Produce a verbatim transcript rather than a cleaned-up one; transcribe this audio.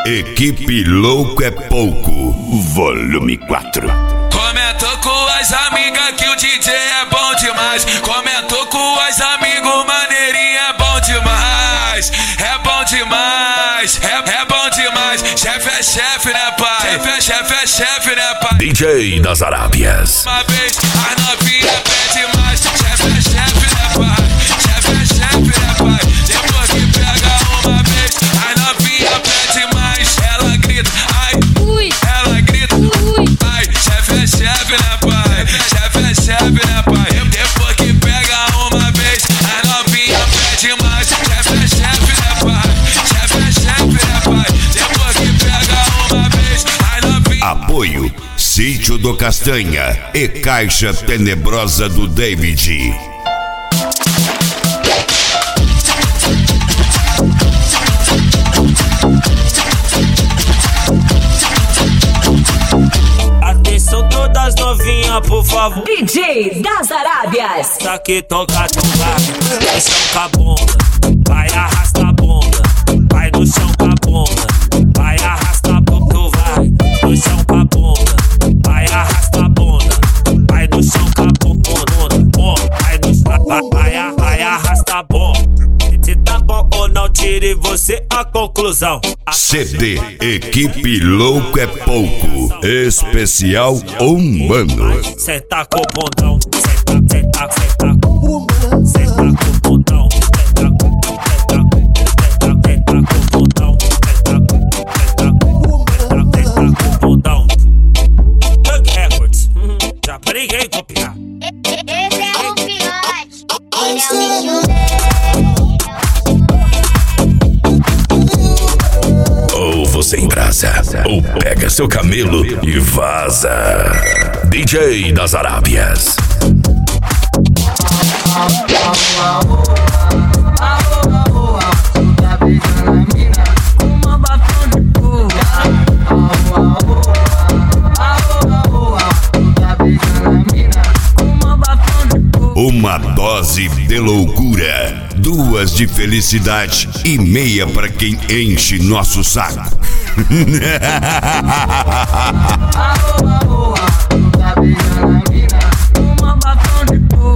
Equipe Louco é Pouco, volume quatro. Comentou com as amigas que o D J é bom demais. Comentou com as amigos, maneirinho é bom demais. É bom demais, é, é bom demais. Chefe é chefe, né, pai? Chefe é chefe, é chefe, né, pai? D J das Arábias. Uma vez, a novinha pede mais. Chefe é chefe, né, pai? Chefe é chefe, né, pai? Depois que pega uma vez, a novinha pede mais. Ela grita, ai, ui. Ela grita, ui. Ai, chefe é chefe, né, pai? Chefe é chefe, né, pai? Depois que pega uma vez, a novinha pede mais. Chefe é chefe, né, pai? Chefe é chefe, né, pai? Depois que pega uma vez, a novinha... Apoio Sítio do Castanha e Caixa Tenebrosa do David. Atenção todas novinhas, por favor. D J das Arábias. Tá que toca tu vai, no chão com a bunda. Vai arrasta a bunda, vai no chão com a bunda. Vai arrasta a bunda, tu vai no chão com a bunda. Vai arrasta a bunda, vai no chão com a bunda. Vai no chão, vai, vai, vai arrasta a bunda. Se tá bom ou não, tire você a conclusão. C D Equipe Louco é Pouco, especial humano. Senta com o bundão, senta, senta, senta com o bundão, senta com o bundão, senta com, senta com, senta, senta com o bundão, senta com, senta com, senta, senta com o bundão. Bug Records, já pra ninguém copiar. Esse é o piote, ele é o bicho. Ou você embrasa, ou pega seu camelo e vaza. D J das Arábias. Uma dose de loucura, duas de felicidade e meia para quem enche nosso saco. Uma batom de cor.